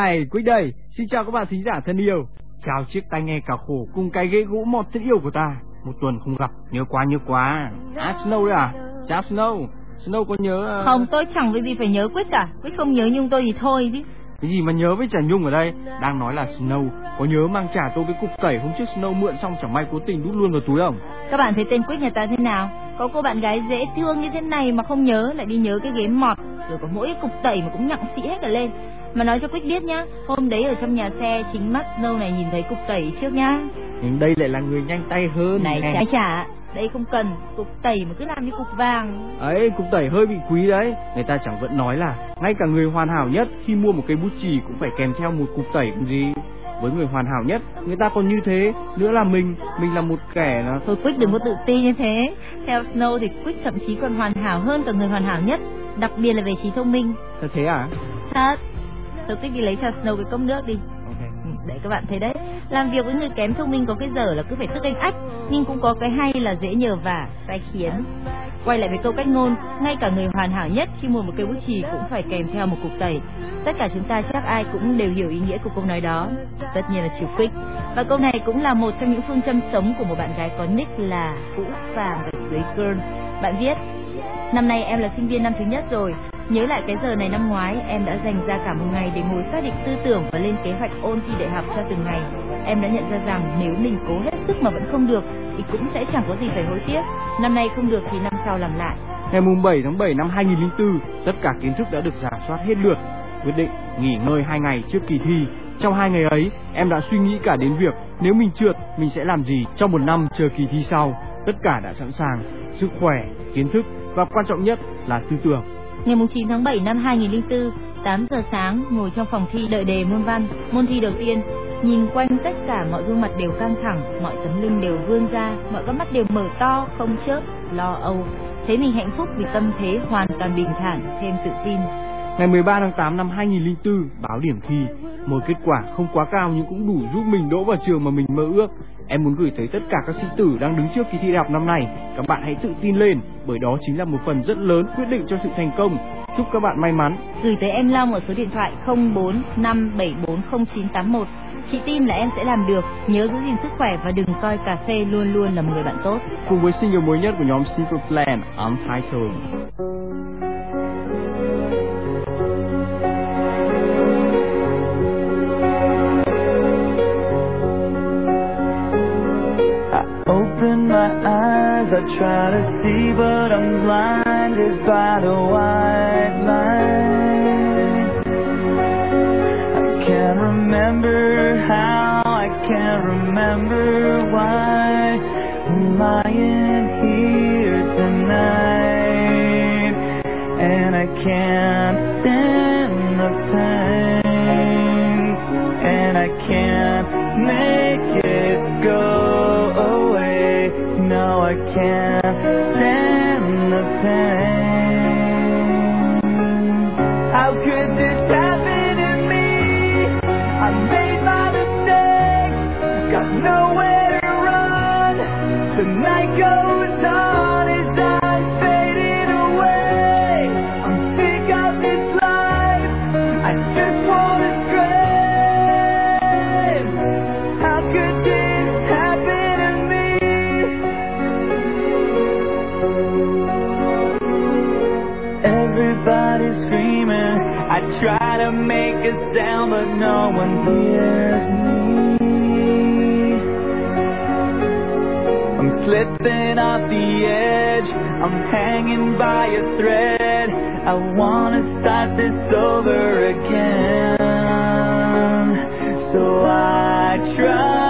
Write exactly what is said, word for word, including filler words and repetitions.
Hi, Quick đây. Xin chào các bạn thính giả thân yêu. Chào chiếc tai nghe cả khổ cùng cái ghế gỗ mọt thân yêu của ta. Một tuần không gặp, nhớ quá nhớ quá. À, Snow đấy à? Chào Snow. Snow có nhớ... Uh... Không, tôi chẳng có gì phải nhớ Quick cả. Quick không nhớ Nhung tôi thì thôi chứ. Cái gì mà nhớ với trả Nhung ở đây? Đang nói là Snow có nhớ mang trả tôi cái cục tẩy hôm trước Snow mượn xong chẳng may cố tình đút luôn vào túi không? Các bạn thấy tên Quick nhà ta thế nào? Có cô bạn gái dễ thương như thế này mà không nhớ, lại đi nhớ cái ghế mọt, rồi có mỗi cái cục tẩy mà cũng nhặng xị hết cả lên. Mà nói cho Quick biết nhá, hôm đấy ở trong nhà xe chính mắt Snow này nhìn thấy cục tẩy trước nhá. Nhưng đây lại là người nhanh tay hơn. Này trái trả, đây không cần, cục tẩy mà cứ làm như cục vàng. Ấy, cục tẩy hơi bị quý đấy. Người ta chẳng vẫn nói là ngay cả người hoàn hảo nhất khi mua một cây bút chì cũng phải kèm theo một cục tẩy còn gì. Với người hoàn hảo nhất, người ta còn như thế. Nữa là mình, mình là một kẻ là... Thôi Quick đừng có tự ti như thế. Theo Snow thì Quick thậm chí còn hoàn hảo hơn cả người hoàn hảo nhất, đặc biệt là về trí thông minh. Thật thế à? Thật. Tôi Quick đi lấy cho Snow cái cốc nước đi. Okay. Để các bạn thấy đấy, làm việc với người kém thông minh có cái dở là cứ phải tức anh ách, nhưng cũng có cái hay là dễ nhờ vả, sai khiến. Quay lại với câu cách ngôn, ngay cả người hoàn hảo nhất khi mua một cây bút chì cũng phải kèm theo một cục tẩy. Tất cả chúng ta chắc ai cũng đều hiểu ý nghĩa của câu nói đó. Tất nhiên là trừ Quick. Và câu này cũng là một trong những phương châm sống của một bạn gái có nick là Vũ Phàm và dưới Girl. Bạn viết: năm nay em là sinh viên năm thứ nhất rồi. Nhớ lại cái giờ này năm ngoái, em đã dành ra cả một ngày để ngồi xác định tư tưởng và lên kế hoạch ôn thi đại học cho từng ngày. Em đã nhận ra rằng nếu mình cố hết sức mà vẫn không được thì cũng sẽ chẳng có gì phải hối tiếc. Năm nay không được thì năm sau làm lại. Ngày bảy tháng bảy năm hai nghìn lẻ bốn, tất cả kiến thức đã được rà soát hết lượt. Quyết định nghỉ ngơi hai ngày trước kỳ thi. Trong hai ngày ấy, em đã suy nghĩ cả đến việc nếu mình trượt, mình sẽ làm gì trong một năm chờ kỳ thi sau. Tất cả đã sẵn sàng, sức khỏe, kiến thức và quan trọng nhất là tư tưởng. Ngày chín tháng bảy năm hai nghìn lẻ bốn, tám giờ sáng, ngồi trong phòng thi đợi đề môn văn, môn thi đầu tiên. Nhìn quanh tất cả mọi gương mặt đều căng thẳng, mọi tấm lưng đều vươn ra, mọi con mắt đều mở to, không chớp, lo âu. Thấy mình hạnh phúc vì tâm thế hoàn toàn bình thản, thêm tự tin. Ngày mười ba tháng tám năm hai nghìn lẻ bốn, báo điểm thi. Một kết quả không quá cao nhưng cũng đủ giúp mình đỗ vào trường mà mình mơ ước. Em muốn gửi tới tất cả các sĩ tử đang đứng trước kỳ thi đại học năm nay, các bạn hãy tự tin lên, bởi đó chính là một phần rất lớn quyết định cho sự thành công. Chúc các bạn may mắn. Gửi tới em Long ở số điện thoại không bốn năm bảy bốn không chín tám một. Chị tin là em sẽ làm được. Nhớ giữ gìn sức khỏe và đừng coi cà phê luôn luôn là một người bạn tốt. Cùng với single mới nhất của nhóm Simple Plan, Untitled. Open my eyes, I try to see, but I'm blinded by the white line. I can't remember how, I can't remember why I'm lying here tonight, and I can't stand the pain, and I can't make it go. No, I can't stand the pain. How could this happen to me? I made my mistakes, got nowhere to run. The night goes on as I'm fading away. I'm sick of this life, I just wanna scream. How could this happen to me? Everybody's screaming, I try to make a sound but no one hears me. I'm slipping off the edge, I'm hanging by a thread. I wanna start this over again, so I try.